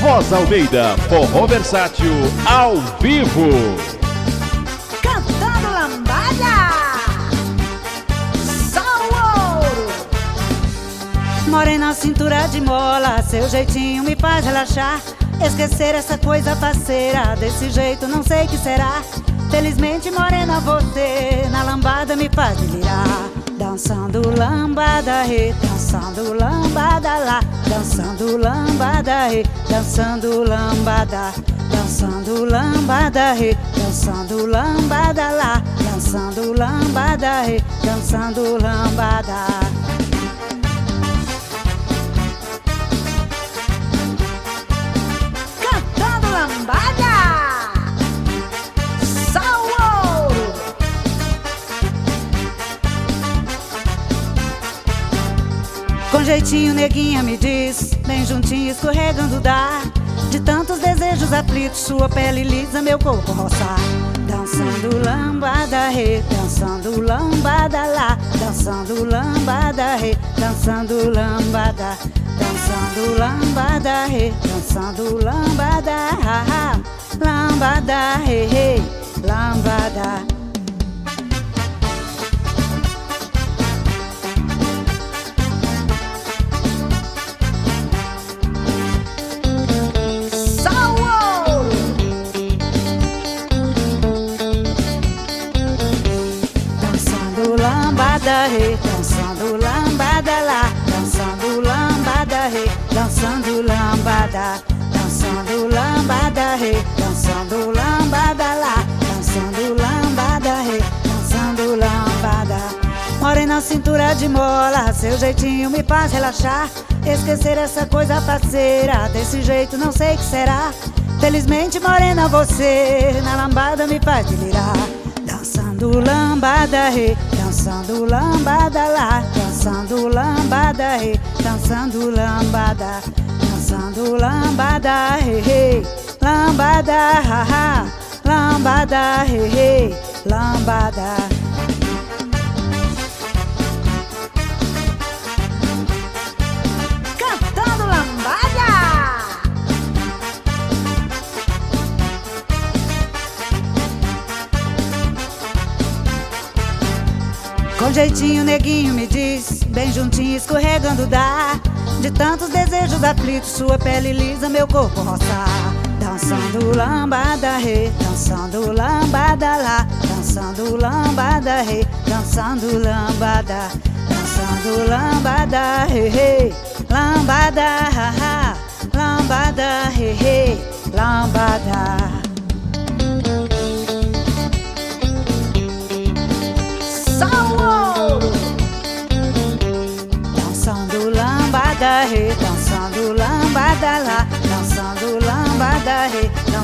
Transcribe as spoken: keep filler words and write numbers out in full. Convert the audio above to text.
Voz Almeida, forró versátil, ao vivo. Cantando lambada, só o ouro. Morena, cintura de mola, seu jeitinho me faz relaxar. Esquecer essa coisa parceira, desse jeito não sei que será. Felizmente, morena, você na lambada me faz delirar. Dançando lambada, re, dançando lambada lá. Dançando lambada, re, dançando lambada. Dançando lambada, re, dançando lambada lá. Dançando lambada, re, dançando lambada. Cantando lambada, só o ouro. Com jeitinho, neguinha, me diz, bem juntinho, escorregando dá. De tantos desejos aflitos, sua pele lisa, meu corpo roçar. Dançando lambada, re, dançando lambada lá. Dançando lambada, re, dançando lambada. Dançando lambada, re, dançando lambada, ha, ha. Lambada, re, re, lambada. Lambada, re, dançando lambada lá. Dançando lambada, re, dançando lambada. Dançando lambada, re, dançando lambada lá. Dançando lambada, re, dançando lambada. Morena, cintura de mola, seu jeitinho me faz relaxar. Esquecer essa coisa parceira, desse jeito não sei que será. Felizmente, morena, você na lambada me faz delirar. Dançando lambada, re, dançando lambada lá. Dançando lambada, re, dançando lambada. Dançando lambada, re, re, lambada, ha, ha. Lambada, re, re, lambada. Cantando lambada, com jeitinho, neguinho, me diz, bem juntinho, escorregando dá. De tantos desejos aflitos, sua pele lisa, meu corpo roçar. Dançando lambada, re, dançando lambada lá. Dançando lambada, re, dançando lambada. Dançando lambada, re, re, lambada, ha, ha. Lambada, re, re, lambada. Dançando lambada, re, dançando lambada lá. Dançando lambada, re,